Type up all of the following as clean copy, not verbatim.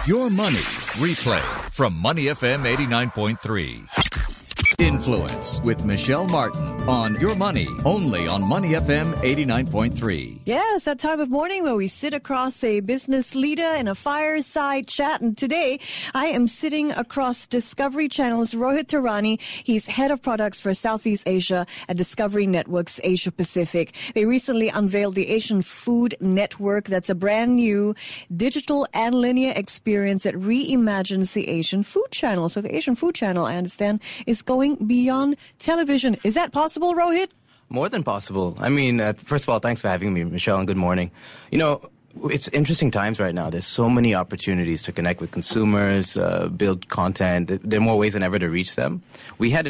Your Money Replay from Money FM 89.3. Influence with Michelle Martin on Your Money, only on Money FM 89.3. Yes, that time of morning where we sit across a business leader in a fireside chat. And today I am sitting across Discovery Channel's Rohit Tarani. He's head of products for Southeast Asia at Discovery Networks Asia Pacific. They recently unveiled the Asian Food Network. That's a brand new digital and linear experience that reimagines the Asian Food Channel. So the Asian Food Channel, I understand, is going beyond television. Is that possible, Rohit? More than possible. I mean, first of all, thanks for having me, Michelle, and good morning. You know, it's interesting times right now. There's so many opportunities to connect with consumers, build content. There are more ways than ever to reach them. We have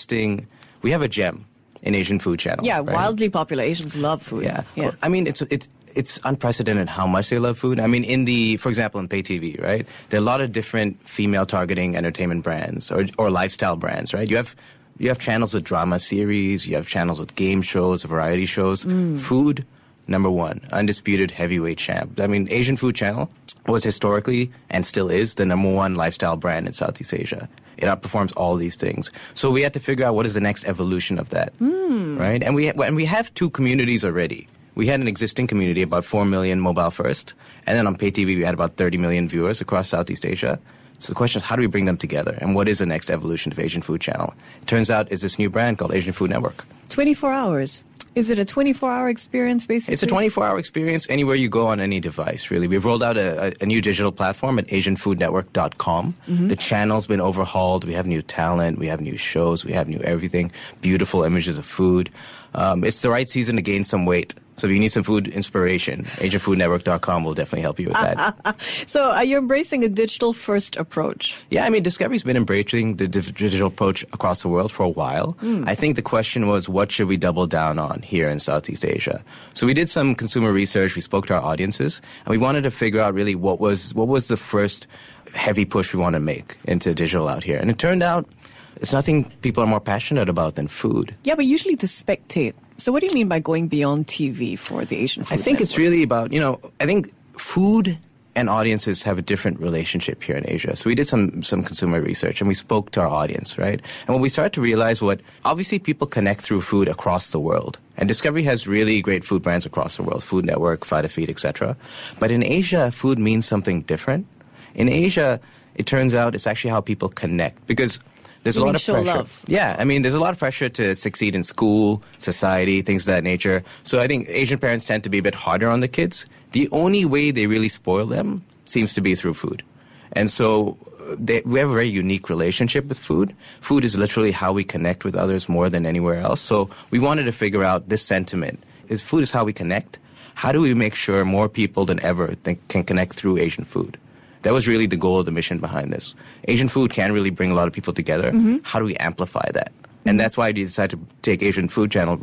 a gem in Asian Food Channel. Yeah, right? Wildly popular. Asians love food. Yeah. Well, I mean, it's unprecedented how much they love food. I mean, for example, in pay TV, right? There are a lot of different female targeting entertainment brands or lifestyle brands, right? You have channels with drama series, you have channels with game shows, variety shows. Food, number one, undisputed heavyweight champ. I mean, Asian Food Channel was historically and still is the number one lifestyle brand in Southeast Asia. It outperforms all these things. So we had to figure out what is the next evolution of that, right? And we have two communities already. We had an existing community, about 4 million mobile first. And then on pay TV, we had about 30 million viewers across Southeast Asia. So the question is, how do we bring them together? And what is the next evolution of Asian Food Channel? It turns out it's this new brand called Asian Food Network. 24 hours. Is it a 24-hour experience, basically? It's a 24-hour experience anywhere you go on any device, really. We've rolled out a new digital platform at AsianFoodNetwork.com. The channel's been overhauled. We have new talent. We have new shows. We have new everything. Beautiful images of food. It's the right season to gain some weight. So if you need some food inspiration, AsianFoodNetwork.com will definitely help you with that. So are you embracing a digital-first approach? Yeah, I mean, Discovery's been embracing the digital approach across the world for a while. I think the question was, what should we double down on here in Southeast Asia? So we did some consumer research. We spoke to our audiences, and we wanted to figure out really what was the first heavy push we want to make into digital out here. And it turned out it's nothing people are more passionate about than food. Yeah, but usually to spectate. So what do you mean by going beyond TV for the Asian Food I think Network? it's really about, I think food and audiences have a different relationship here in Asia. So we did some consumer research and we spoke to our audience, right? And what we started to realize obviously people connect through food across the world. And Discovery has really great food brands across the world, Food Network, Fidafeed, etc. But in Asia, food means something different. In Asia, it turns out it's actually how people connect because there's a lot of show pressure. Love. Yeah, I mean, there's a lot of pressure to succeed in school, society, things of that nature. So I think Asian parents tend to be a bit harder on the kids. The only way they really spoil them seems to be through food. And so we have a very unique relationship with food. Food is literally how we connect with others more than anywhere else. So we wanted to figure out this sentiment. Food is how we connect. How do we make sure more people than ever can connect through Asian food? That was really the goal of the mission behind this. Asian food can really bring a lot of people together. How do we amplify that? And that's why we decided to take Asian Food Channel,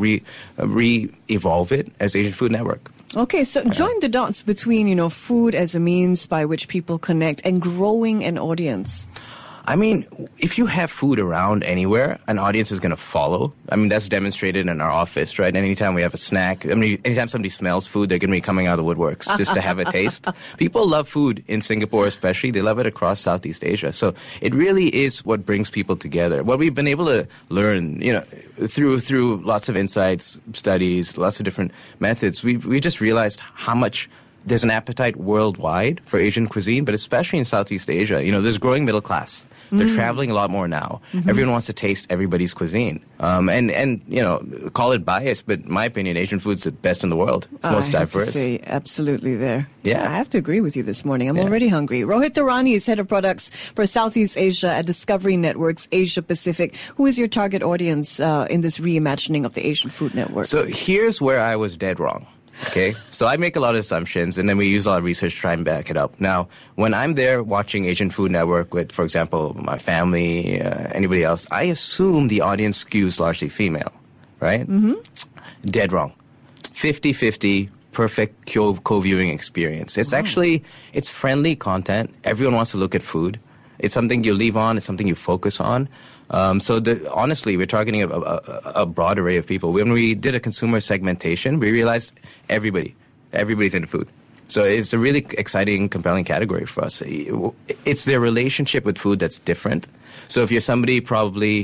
re-evolve it as Asian Food Network. Okay, so join the dots between, food as a means by which people connect and growing an audience. I mean, if you have food around anywhere, an audience is going to follow. I mean, that's demonstrated in our office, right? Anytime we have a snack, anytime somebody smells food, they're going to be coming out of the woodworks just to have a taste. People love food in Singapore especially. They love it across Southeast Asia. So it really is what brings people together. What we've been able to learn, through lots of insights, studies, lots of different methods, we just realized how much there's an appetite worldwide for Asian cuisine, but especially in Southeast Asia. There's growing middle class. They're traveling a lot more now. Everyone wants to taste everybody's cuisine. And call it biased, but in my opinion, Asian food's the best in the world. It's most diverse. I have to say, absolutely there. Yeah. I have to agree with you this morning. I'm already hungry. Rohit Tarani is head of products for Southeast Asia at Discovery Networks Asia Pacific. Who is your target audience in this reimagining of the Asian Food Network? So here's where I was dead wrong. Okay, so I make a lot of assumptions, and then we use a lot of research to try and back it up. Now, when I'm there watching Asian Food Network with, for example, my family, anybody else, I assume the audience skews largely female, right? Dead wrong. 50-50, perfect co-viewing experience. It's actually, it's friendly content. Everyone wants to look at food. It's something you leave on. It's something you focus on. Honestly, we're targeting a broad array of people. When we did a consumer segmentation, we realized everybody's into food. So it's a really exciting, compelling category for us. It's their relationship with food that's different. So if you're somebody, probably,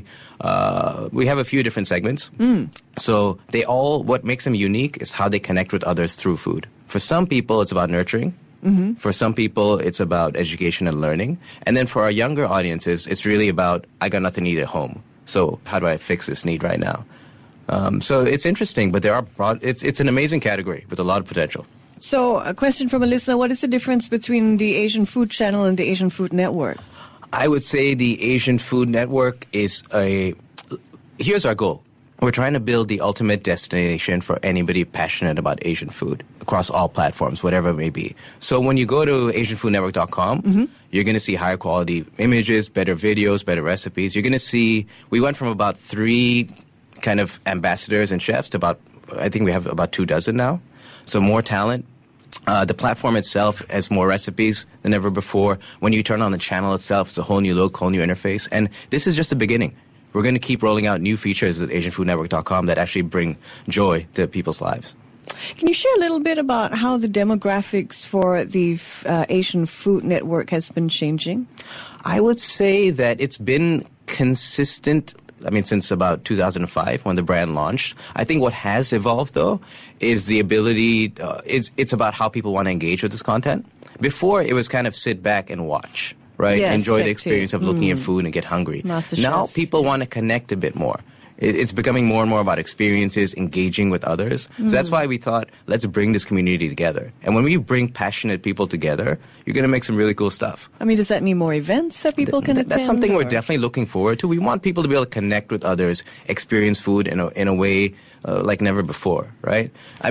we have a few different segments. So what makes them unique is how they connect with others through food. For some people, it's about nurturing. For some people, it's about education and learning. And then for our younger audiences, it's really about, I got nothing to eat at home. So how do I fix this need right now? So it's interesting, but it's an amazing category with a lot of potential. So a question from a listener, what is the difference between the Asian Food Channel and the Asian Food Network? I would say the Asian Food Network is here's our goal. We're trying to build the ultimate destination for anybody passionate about Asian food across all platforms, whatever it may be. So when you go to AsianFoodNetwork.com, you're going to see higher quality images, better videos, better recipes. You're going to see, we went from about 3 kind of ambassadors and chefs to I think we have about 24 now. So more talent. The platform itself has more recipes than ever before. When you turn on the channel itself, it's a whole new look, whole new interface. And this is just the beginning. We're going to keep rolling out new features at AsianFoodNetwork.com that actually bring joy to people's lives. Can you share a little bit about how the demographics for the Asian Food Network has been changing? I would say that it's been consistent, since about 2005 when the brand launched. I think what has evolved, though, is the ability, it's about how people want to engage with this content. Before, it was kind of sit back and watch, right? Yes, enjoy the experience of looking at food and get hungry. Now people want to connect a bit more. It's becoming more and more about experiences, engaging with others. So that's why we thought, let's bring this community together. And when we bring passionate people together, you're going to make some really cool stuff. Does that mean more events that people can attend? That's something we're definitely looking forward to. We want people to be able to connect with others, experience food in a way like never before, right?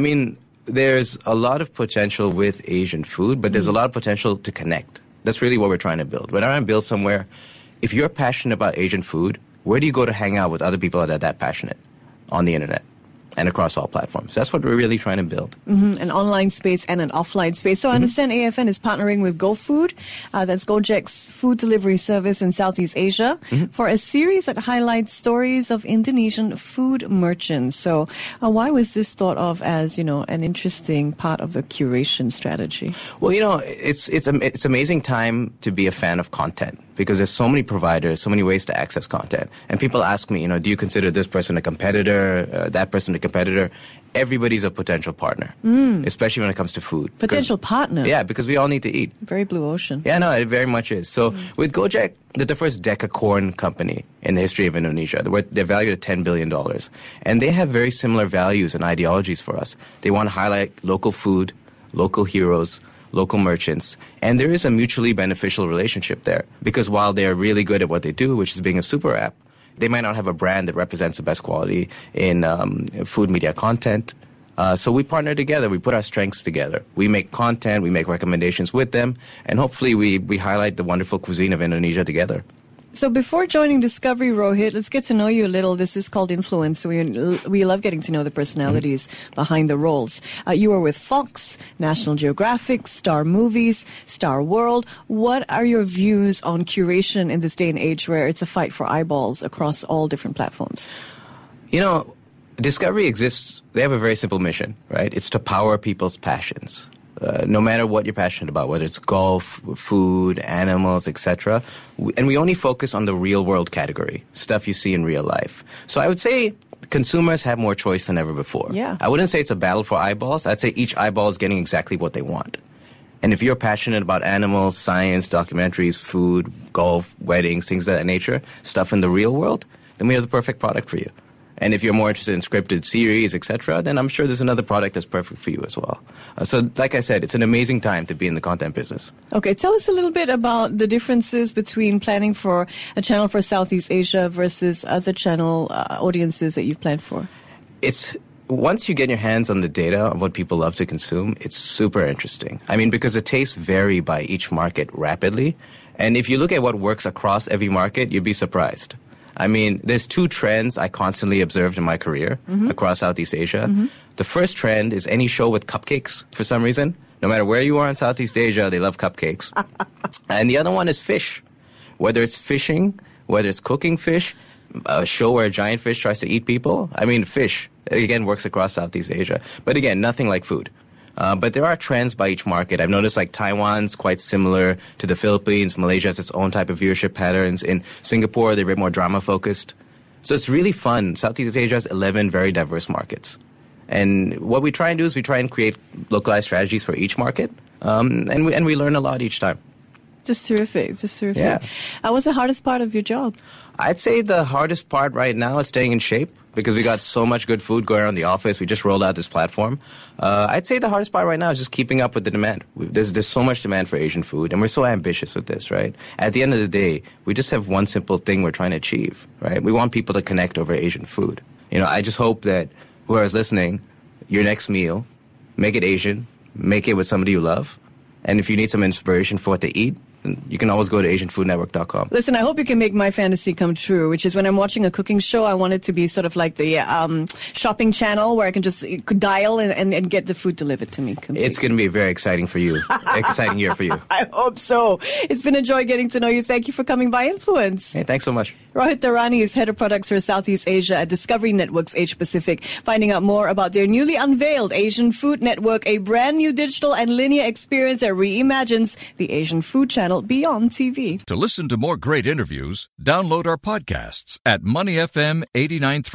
There's a lot of potential with Asian food, but there's a lot of potential to connect. That's really what we're trying to build. We're trying to build somewhere, if you're passionate about Asian food, where do you go to hang out with other people that are that passionate on the internet and across all platforms? That's what we're really trying to build. An online space and an offline space. So I understand AFN is partnering with GoFood, that's Gojek's food delivery service in Southeast Asia, for a series that highlights stories of Indonesian food merchants. So why was this thought of as, an interesting part of the curation strategy? Well, it's amazing time to be a fan of content, because there's so many providers, so many ways to access content. And people ask me, do you consider this person a competitor, that person a competitor? Everybody's a potential partner, especially when it comes to food. Potential partner? Yeah, because we all need to eat. Very blue ocean. Yeah, no, it very much is. So with Gojek, they're the first decacorn company in the history of Indonesia. They're valued at $10 billion. And they have very similar values and ideologies for us. They want to highlight local food, local heroes, local merchants, and there is a mutually beneficial relationship there. Because while they're really good at what they do, which is being a super app, they might not have a brand that represents the best quality in food media content. So we partner together. We put our strengths together. We make content, we make recommendations with them, and hopefully we highlight the wonderful cuisine of Indonesia together. So before joining Discovery, Rohit, let's get to know you a little. This is called Influence. We love getting to know the personalities behind the roles. You were with Fox, National Geographic, Star Movies, Star World. What are your views on curation in this day and age where it's a fight for eyeballs across all different platforms? Discovery exists. They have a very simple mission, right? It's to power people's passions. No matter what you're passionate about, whether it's golf, food, animals, etc. And we only focus on the real world category, stuff you see in real life. So I would say consumers have more choice than ever before. Yeah. I wouldn't say it's a battle for eyeballs. I'd say each eyeball is getting exactly what they want. And if you're passionate about animals, science, documentaries, food, golf, weddings, things of that nature, stuff in the real world, then we have the perfect product for you. And if you're more interested in scripted series, etc., then I'm sure there's another product that's perfect for you as well. So like I said, it's an amazing time to be in the content business. Okay, tell us a little bit about the differences between planning for a channel for Southeast Asia versus other channel audiences that you've planned for. Once you get your hands on the data of what people love to consume, it's super interesting. Because the tastes vary by each market rapidly. And if you look at what works across every market, you'd be surprised. There's 2 trends I constantly observed in my career across Southeast Asia. The first trend is any show with cupcakes for some reason. No matter where you are in Southeast Asia, they love cupcakes. And the other one is fish. Whether it's fishing, whether it's cooking fish, a show where a giant fish tries to eat people. Fish, again, works across Southeast Asia. But again, nothing like food. But there are trends by each market. I've noticed like Taiwan's quite similar to the Philippines. Malaysia has its own type of viewership patterns. In Singapore, they're a bit more drama-focused. So it's really fun. Southeast Asia has 11 very diverse markets. And what we try and do is we try and create localized strategies for each market. And we learn a lot each time. Just terrific. Yeah. What's the hardest part of your job? I'd say the hardest part right now is staying in shape because we got so much good food going around the office. We just rolled out this platform. I'd say the hardest part right now is just keeping up with the demand. There's so much demand for Asian food, and we're so ambitious with this, right? At the end of the day, we just have one simple thing we're trying to achieve, right? We want people to connect over Asian food. I just hope that whoever's listening, your next meal, make it Asian, make it with somebody you love, and if you need some inspiration for what to eat, you can always go to AsianFoodNetwork.com. Listen, I hope you can make my fantasy come true, which is when I'm watching a cooking show, I want it to be sort of like the shopping channel where I can just dial and get the food delivered to me. Completely. It's going to be very exciting for you. Exciting year for you. I hope so. It's been a joy getting to know you. Thank you for coming by Influence. Hey, thanks so much. Rohit Tarani is Head of Products for Southeast Asia at Discovery Networks Asia Pacific. Finding out more about their newly unveiled Asian Food Network, a brand new digital and linear experience that reimagines the Asian food channel beyond TV. To listen to more great interviews, download our podcasts at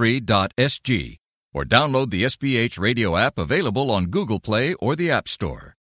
moneyfm893.sg or download the SPH radio app available on Google Play or the App Store.